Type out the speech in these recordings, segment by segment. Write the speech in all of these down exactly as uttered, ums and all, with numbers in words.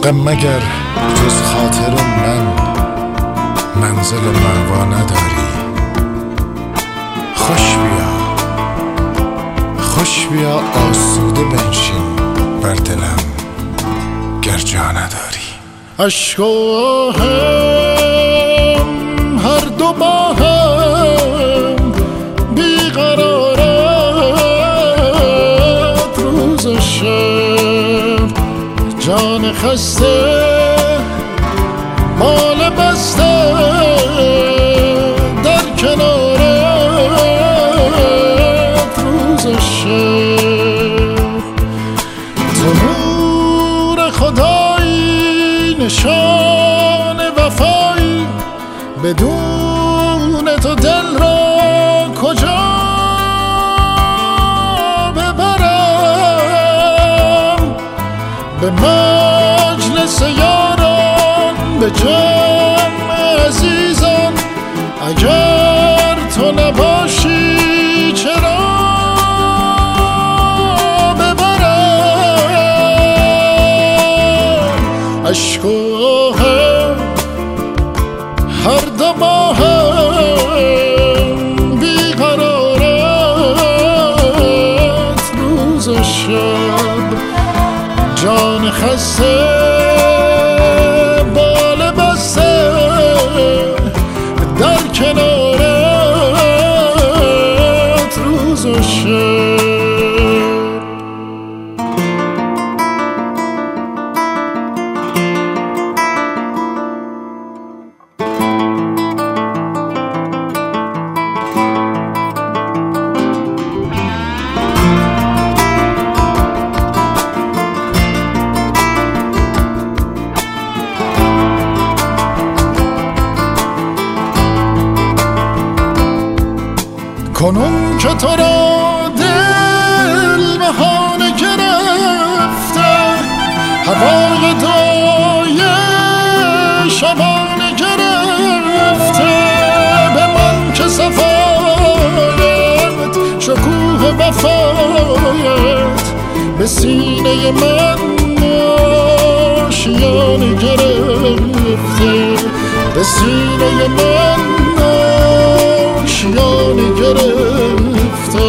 غم مگر جز خاطر من منزل مأوا نداری. خوش بیا خوش بیا آسوده بنشین بر دلم گر جا نداری. عشق و آهم هر دو با هم بیقرارت روز و شب، جان خسته بال بسته در کنارت روز و شب. تو نور خدایی نشان وفایی، بدون تو دل را کجا ببرم؟ به مجلس یاران به جمع عزیزان، اگر تو نباشی چرا ببرم؟ عشق و آهم هر دو با هم بیقرارت روز و شب، جان خسته بال بسته در کنارت روز و شب. کنون که تو را دل بهانه گرفته، هوای دوی شبانه گرفته، به من که صفایت شکوه وفایت به سینه من آشیانه گرفته، به سینه من آشیانه گرفته.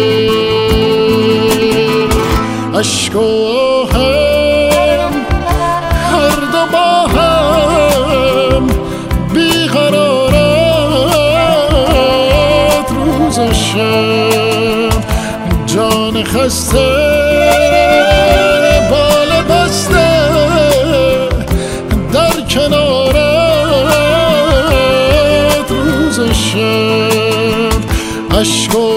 عشق و آهم هر دو با هم بیقرارت روز و شب، جان خسته بال بسته در کنارت روز و شب. عشق و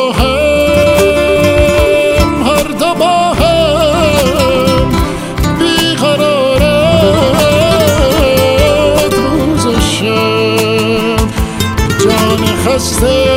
آهم هر دو با هم بیقرارت روز و شب، جان خسته